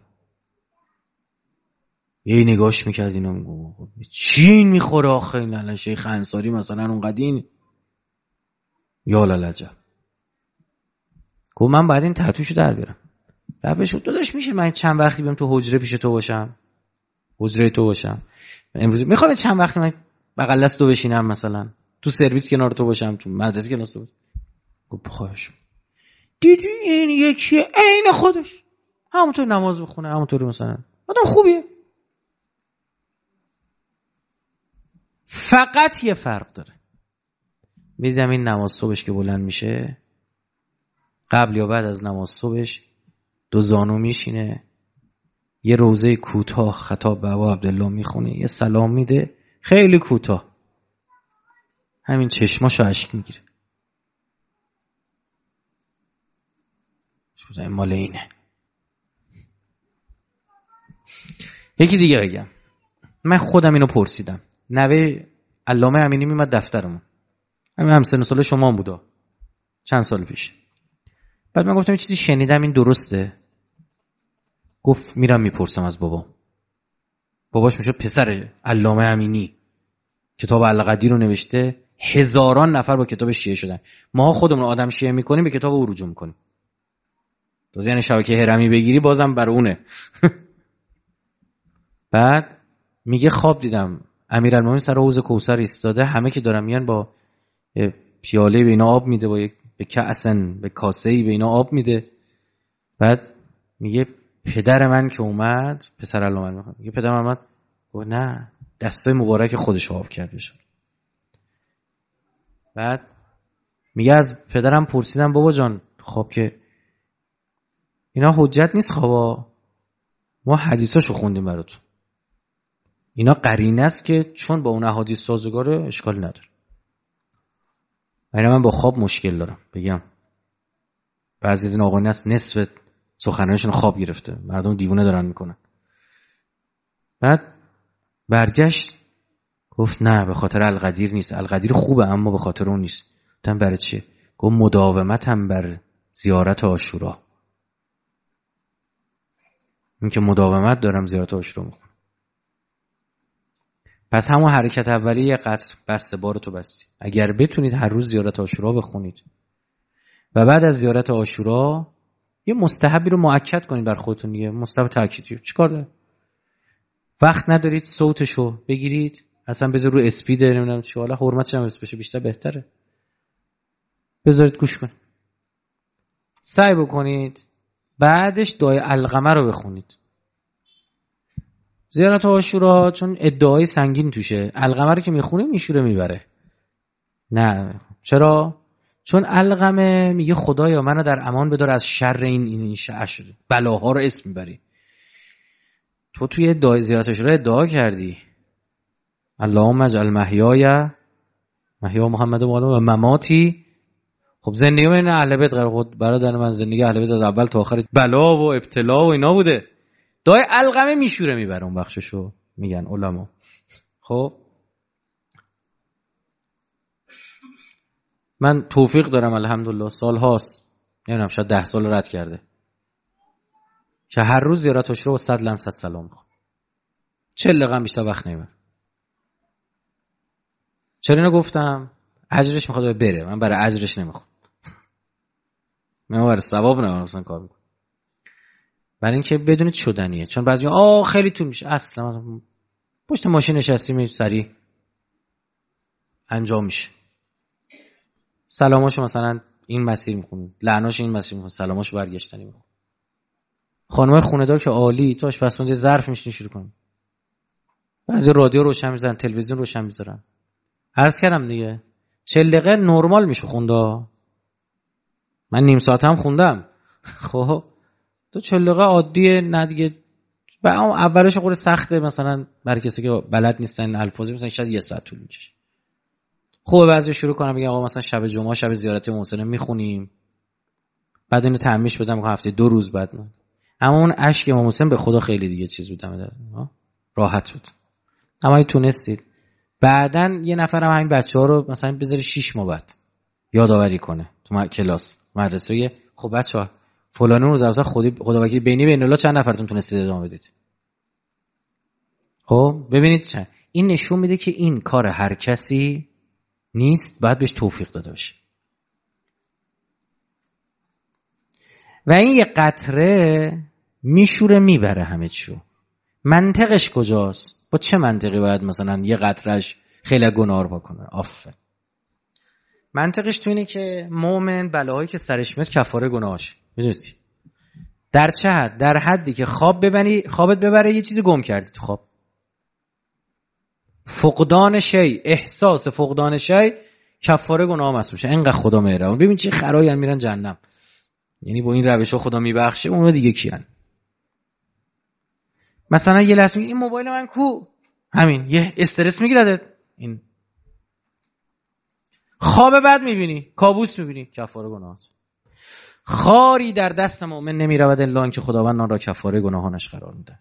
یه نگاش میکرد اینا، میگو چی این میخوره آخه؟ این الان شیخ انصاری مثلا اون قدین یا للجب. گفت من باید این تتوشو در بیارم. ربش بود داداش میشه من چند وقتی بیام تو حجره پیش تو باشم، حجره تو باشم امروز، میخوام چند وقتی من بغل دست تو بشینم، مثلا تو سرویس کنار تو باشم، تو مدرسه کنار تو باشم. گفت خواهش. دیدی این یکی عین خودش همونطور نماز بخونه، همونطوری مثلا آدم خوبیه. فقط یه فرق داره، میدیدم این نماز صبحش که بلند میشه، قبل یا بعد از نماز صبحش دو زانو میشینه، یه روزه کوتاه خطاب به ابا عبدالله میخونه، یه سلام میده خیلی کوتاه، همین چشماشو اشک میگیره. شوزه مال اینه. یکی دیگه بگم، من خودم اینو پرسیدم، نوه علامه امینی میمد دفترمون، همین همسن سال شما بودا چند سال پیش. بعد من گفتم یه چیزی شنیدم این درسته؟ گفت میرم میپرسم از بابا. باباش میشه پسر علامه امینی، کتاب القدیر رو نوشته، هزاران نفر با کتاب شیعه شدن. ما خودمون آدم شیعه میکنیم به کتاب او رجوع میکنیم. تازه یعنی شبکه هرمی بگیری بازم بر اونه. بعد میگه خواب دیدم امیرالمومنین سر حوض کوثر ایستاده، همه که دارن میان با پیاله به اینا آب میده، با یک به کاسن به کاسه‌ای به اینا آب میده. بعد میگه پدر من که اومد، پسر علامه میخواد، میگه پدر من اومد، گفت نه دستای مبارک خودش آب کرده شد. بعد میگه از پدرم پرسیدم بابا جان خب که اینا حجت نیست، خوابا ما حدیثاشو خوندیم براتون، اینا قرینه است که چون با اون احادیث سازگاره اشکال نداره. من با خواب مشکل دارم بگم، بعضی از این آقایون هست نصف سخنرانیشون خواب گرفته، مردم دیوونه دارن میکنن. بعد برگشت گفت نه به خاطر القدیر نیست، القدیر خوبه اما به خاطر اون نیست. گفتم برای چیه؟ گفت مداومتم بر زیارت عاشورا. این که مداومت دارم زیارت عاشورا میخونم. پس همون حرکت اولیه یه قطر بسته بارتو بستی. اگر بتونید هر روز زیارت عاشورا بخونید و بعد از زیارت عاشورا یه مستحبی رو مؤکد کنید بر خودتون دیگه، مستحب تأکیدی. چیکار داره؟ وقت ندارید صوتشو بگیرید اصلا بذار رو اسپید، نمیدونم چی، حالا حرمتش هم اسپیشه بیشتر بهتره، بذارید گوش کنید، سعی بکنید بعدش دعای القمه رو بخونید. زیارت عاشورا چون ادعای سنگین توشه، القمه رو که میخونه میشوره میبره. نه چرا؟ چون القمه میگه خدایا منو در امان بدار از شر این این شر بلاها رو اسم میبری. تو توی ادعای زیارت عاشورا ادعا کردی اللهم اجعل محیای محیا محمد و مماتی. خب زندگی من اهل بیت قرار خود برادر من، زندگی اهل بیت از اول تا آخر بلا و ابتلا و اینا بوده. دعای القمه میشوره میبره اون بخششو، میگن علما. خب من توفیق دارم الحمدلله، سال هاست نمیدونم شاید ده سال رد کرده که هر روز زیارت عاشورا و صد لنصد سلام میخونم، چهل دقیقه بیشتر وقت نمیبرم. چرا اینو گفتم؟ اجرش میخواد بره، من برای اجرش نمیخوام، من برای ثواب نمیخوام اصلا کار میکنم، برای اینکه بدونید شدنیه. چون بعضی آ خیلی طول میشه، اصلا پشت ماشین نشستیم سریع انجام میشه. سلاماشو مثلا این مسیر میخونید، لعناش این مسیر میخونید، سلاماشو برگشتنی میخونید. خانمای خونه‌دار که عالی، تو آشپزخونه ظرف میشین شروع کنید، بعضی رادیو روشن میذارن، تلویزیون روشن میذارن. عرض کردم دیگه چهل دقیقه نرمال میشه خوندا، من نیم ساعت هم خوندم. خب تو چهل دقیقه عادیه، نه دیگه اولش خود سخته، مثلا برای کسی که بلد نیستن الفاظی مثلا شاید یه ساعت طول میکشه. خوبه بعضی شروع کنم بگم آقا مثلا شب جمعه شب زیارت محسن میخونیم، بعد اینو تعمیش بدم که هفته دو روز بعد من. اما اون اشک امام حسین به خدا خیلی دیگه چیز بود، راحت بود. اما تونستید بعدن یه نفرم همین بچه‌ها رو مثلا بذاری شش ماه بعد یادآوری کنه تو کلاس مدرسه، خب بچه‌ها فلان روز مثلا خودی خدا وکیل بینی بین الله چند نفرتون تونستید ادامه بدید. خب ببینید چه این نشون میده که این کار هر کسی نیست، باید بهش توفیق داده بشه. و این یه قطره میشوره میبره همه چیو. منطقش کجاست؟ با چه منطقی باید مثلا یه قطرهش خیلی گناه بکنه؟ آفه. منطقش تو اینه که مومن بلاهایی که سرش میاد کفاره گناهاش. میدونید در چه حد؟ در حدی که خواب ببری، خوابت ببره یه چیزی گم کردی تو خواب. فقدان شی، احساس فقدان شی کفاره گناه محسوب شه. اینقدر خدا مهربون. ببین چه خرایی میرن جهنم. یعنی با این روشا خدا میبخشه، اونها دیگه کیان؟ مثلا یه لحظه میگه این موبایل من کو، همین یه استرس میگیرد. این خواب بد میبینی، کابوس میبینی، کفاره گناهات. خاری در دست مؤمن نمیرود الا اینکه خداوند آن را کفاره گناهانش قرار میده.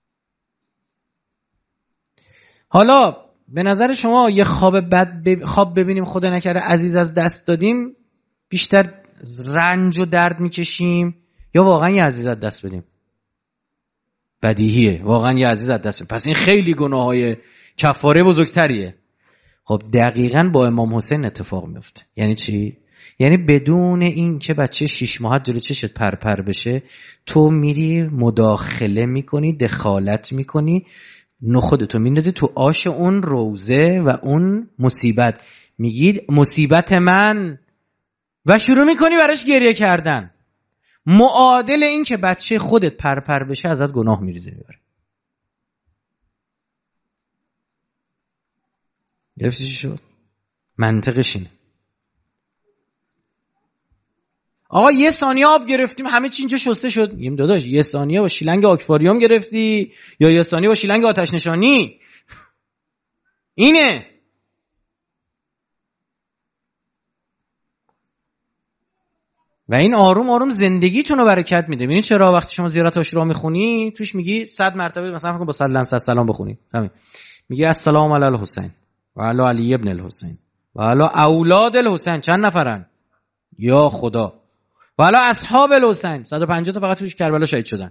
حالا به نظر شما یه خواب بد بب... خواب ببینیم خدا نکره عزیز از دست دادیم بیشتر رنج و درد میکشیم یا واقعا یه عزیز از دست بدیم؟ بدیهیه واقعا یه عزیز از دست بدیم. پس این خیلی گناههای کفاره بزرگتریه. خب دقیقاً با امام حسین اتفاق میفته. یعنی چی؟ یعنی بدون این که بچه شش ماهت جلو چشت پرپر بشه تو میری مداخله میکنی، دخالت میکنی، نخودتو میندازی تو آش اون روزه و اون مصیبت، میگید مصیبت من و شروع میکنی براش گریه کردن. معادل این که بچه خودت پرپر بشه ازت گناه میریزه میبره. گرفتی چی شد؟ منطقش اینه. آقا یه ثانیه آب گرفتیم همه چی اینجا شسته شد. میگیم داداش یه ثانیه با شیلنگ آکواریوم گرفتی یا یه ثانیه با شیلنگ آتش نشانی؟ اینه. و این آروم آروم زندگیتون رو برکت میده. ببینید چرا وقتی شما زیارت عاشورا میخونی توش میگی صد مرتبه مثلا فکر کن با صد لعنت سلام بخونی، همین میگی السلام علی الحسین و علی علی ابن الحسین و علی اولاد الحسین. چند نفرن؟ یا خدا. و علی اصحاب الحسین. صد و پنجاه تا فقط توش کربلا شهید شدن.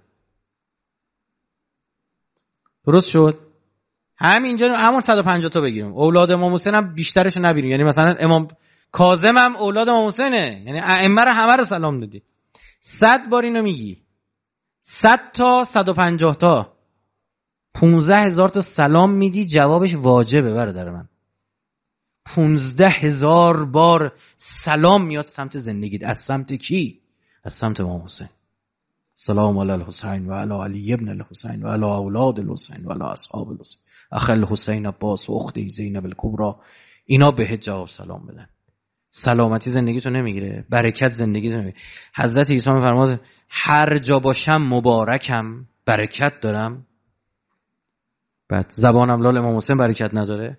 درست شد؟ همینجا همون صد و پنجاه تا بگیریم. اولاد امام حسین هم بیشترشو نبینیم. یعنی مثلا امام کاظم هم اولاد امام حسینه، یعنی ائمه رو همه رو سلام دادی. صد بار اینو میگی، صد تا صد و پنجاه تا پونزده هزار تا سلام میدی، جوابش واجبه برادر من. پونزده هزار بار سلام میاد سمت زندگیت. از سمت کی؟ از سمت امام حسین. سلام علی الحسین و علی علی ابن الحسین و علی اولاد الحسین و علی اصحاب الحسین اخ الحسین عباس و اخته زینب الکبرى. اینا بهت جواب سلام بدن. سلامتی زندگیتو نمیگیره، برکت زندگیتو نمیگیره. حضرت عیسی میفرماد هر جا باشم مبارکم، برکت دارم. بعد زبانم لال امام حسین برکت نداره؟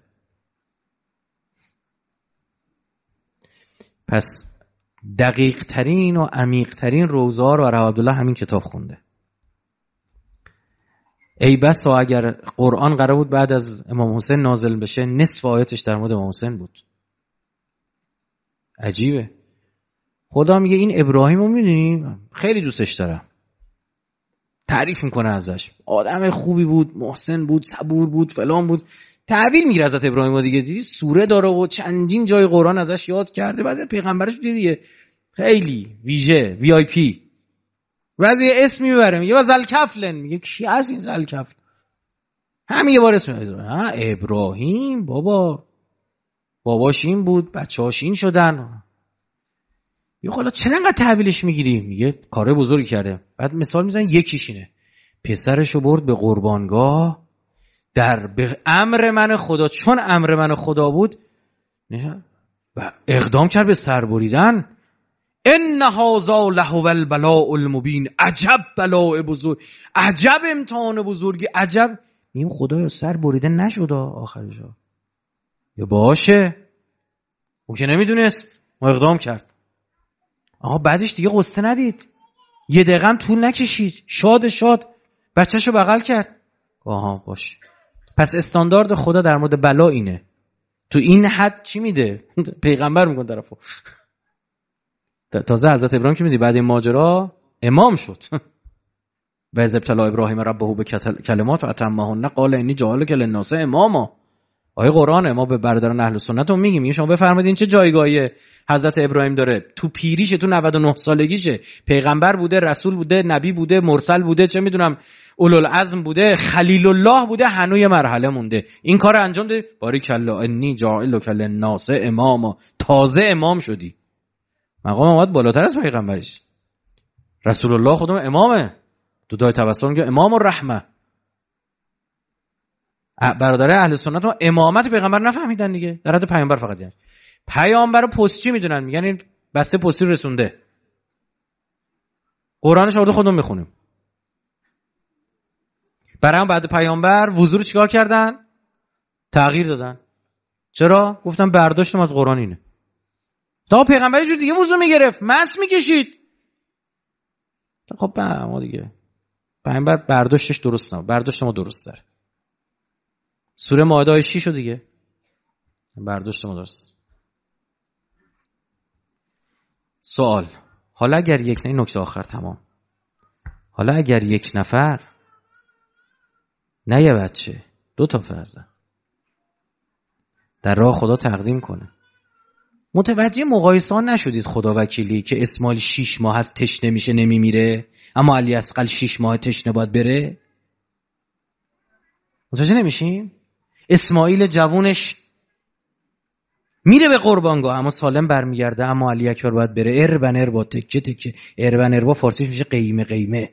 پس دقیق ترین و عمیق ترین روزا رو عرب عبدالله همین کتاب خونده. ای بسا اگر قرآن قرار بود بعد از امام حسین نازل بشه نصف آیاتش در مورد امام حسین بود. عجیبه. خدا میگه این ابراهیم رو میدونی خیلی دوستش دارم، تعریف میکنه ازش، آدم خوبی بود، محسن بود، صبور بود، فلان بود. تعبیر میگیره ازت ابراهیم رو دیگه. دیدی سوره داره و چندین جای قرآن ازش یاد کرده. بعضی پیغمبرش دیگه خیلی ویژه وی آی پی. بعضی اسم میبره میگه زلکفلن، میگه کی هست این زلکفل؟ همین یه بار اسم میبره. ها ابراهیم بابا، باباش این بود، بچه‌هاش این شدن. یه حالا چرا انقدر تحویلش میگیری؟ میگه کار بزرگی کرده. بعد مثال میزنه یکیش اینه پسرشو برد به قربانگاه در به امر من خدا، چون امر من خدا بود نه و اقدام کرد به سر بریدن. ان هذا لهو البلاء المبین. عجب بلاء بزرگ، عجب امتحان بزرگی، عجب. میگم خدایا سر بریده نشد آخرش یا باشه. اون که نمیدونست، ما اقدام کرد. آقا بعدش دیگه قصه ندید، یه دقیقه هم طول نکشید، شاد شاد بچه‌شو بغل کرد. آها باش. پس استاندارد خدا در مورد بلا اینه. تو این حد چی میده؟ پیغمبر میگن طرفو. تازه حضرت ابراهیم که میدی بعد این ماجرا امام شد. و از ابتلا ابراهیم ربه به کلمات و اتمهن قال انی جاعلک للناس اماما. آیه قرآنه، ما به برادران اهل سنت هم میگیم شما بفرمایید این چه جایگاهی حضرت ابراهیم داره؟ تو پیریشه، تو نود و نه سالگیشه، پیغمبر بوده، رسول بوده، نبی بوده، مرسل بوده، چه میدونم اولوالعزم بوده، خلیل الله بوده، هنوز مرحله مونده این کار انجام ده. باریک الله انی جاعلک للناس اماما. تازه امام شدی، مقام اومد بالاتر از پیغمبریش. رسول الله خودم امامه، تو دای توسل میگه امام الرحمه. برادر اهل سنت ما امامت پیغمبر نفهمیدن دیگه، در حد پیامبر فقط. یعنی پیامبر پستچی میدونن، میگن این بسته پستی رسونده، قرآنش آورده خودمون میخونیم. برام بعد پیامبر وضو رو چیکار کردن؟ تغییر دادن. چرا؟ گفتن برداشتم از قرآن اینه. تا پیغمبر یه جور دیگه وضو میگرفت، مس میکشید. خب با ما دیگه پیامبر برداشتش درست نه، برداشت ما درست داره. سوره مائده آیه شش دیگه برداشت ما درست. سوال، حالا اگر یک این نکته آخر تمام، حالا اگر یک نفر نه یه بچه دو تا فرزند در راه خدا تقدیم کنه، متوجه مقایسه نشدید خدا وکیلی که اسماعیل شش ماه هست تشنه میشه نمیمیره، اما علی اصغر شش ماه تشنه باید بره؟ متوجه نمیشین؟ اسماعیل جوونش میره به قربانگاه اما سالم برمیگرده، اما علی اکبر باید بره. اربن اربا تکه تکه. اربن اربا فارسیش میشه قیمه قیمه.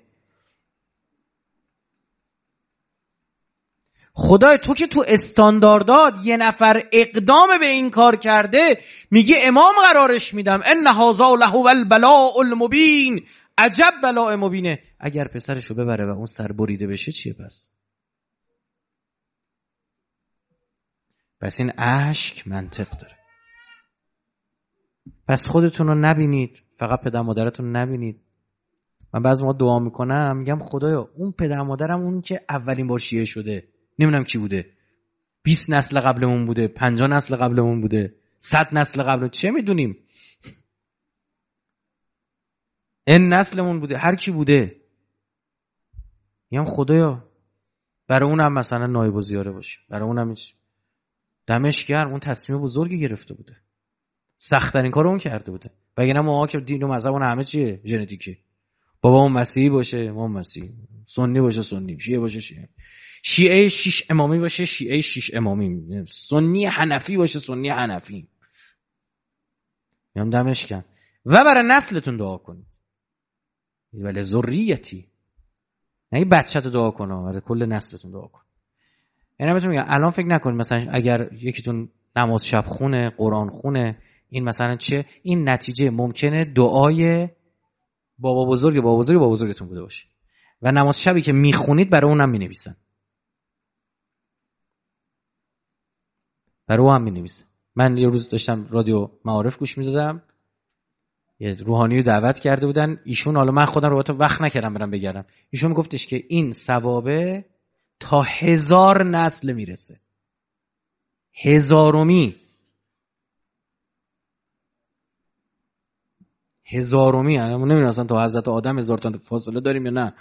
خدای تو که تو استانداردات یه نفر اقدام به این کار کرده میگه امام قرارش میدم. ان هذا لهو البلاء المبین. عجب بلاء مبینه. اگر پسرشو ببره و اون سر بریده بشه چیه پس؟ پس این اشک منطق داره. پس خودتون رو نبینید، فقط پدر مادرتون نبینید. من بعضی موقع دعا میکنم میگم خدایا اون پدر مادرم اون که اولین بار شیعه شده نمیدونم کی بوده، بیست نسل قبلمون بوده، پنجاه نسل قبلمون بوده، صد نسل قبل، چه میدونیم، این نسلمون بوده، هر کی بوده، میگم خدایا برای اونم مثلا نایب الزیاره باشه، برای اونم دمش گرم، اون تصمیم بزرگی گرفته بوده، سخت ترین کارو اون کرده بوده. وگرنه ما که دین و مذهب اون همه چیه؟ ژنتیکه. بابا اون مسیحی باشه ما مسیحی، سنی باشه سنی، شیعه باشه شیعه، شیعه شیش امامی باشه شیعه شیش امامی، سنی حنفی باشه سنی حنفی. میام دمش گرم. و برای نسلتون دعا کنید، ولی ذریتی، نه بچه‌تو دعا کنه، برای کل نسلتون دعا کن. اینا بهتون میگم الان فکر نکنید مثلا اگر یکیتون نماز شب خونه، قرآن خونه، این مثلا چه، این نتیجه ممکنه دعای بابا بزرگ بابا بزرگ بابا بزرگتون بوده باشه و نماز شبی که میخونید برای اونم مینویسن، برای اونم مینویسن. من یه روز داشتم رادیو معارف گوش میدادم، یه روحانی رو دعوت کرده بودن ایشون، حالا من خودم رو وقت نکردم برم بگردم، ایشون میگفتش که این ثوابه تا هزار نسل میرسه، هزارمی هزارمی اما نمیدونم اصلا تا حضرت آدم هزار تا فاصله داریم یا نه.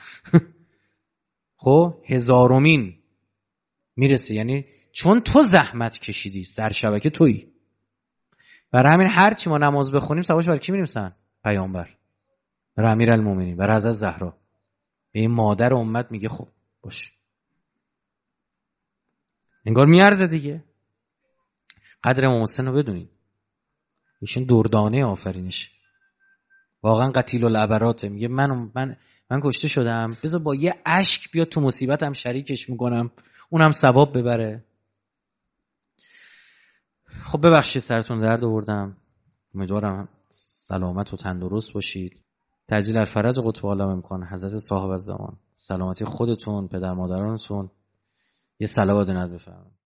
خب هزارمین میرسه، یعنی چون تو زحمت کشیدی، سرشبکه تویی. برای همین هر چی ما نماز بخونیم ثوابش برای کی می‌نویسن؟ پیامبر، برای امیرالمومنین، برای حضرت زهرا، به این مادر امت میگه خب باش، انگار میارزه دیگه. قدر امام حسین رو بدونید، ایشون دردانه آفرینش، واقعا قتیل العبراته. میگه من من من کشته شدم، بذار با یه اشک بیا تو مصیبتم شریکش میکنم، اونم ثواب ببره. خب ببخشید سرتون درد آوردم، امیدوارم سلامت و تندرست باشید. تعجیل الفرج قطب عالم امکان حضرت صاحب الزمان، سلامتی خودتون، پدر مادرانتون. یه صلوات نت بفرمایید.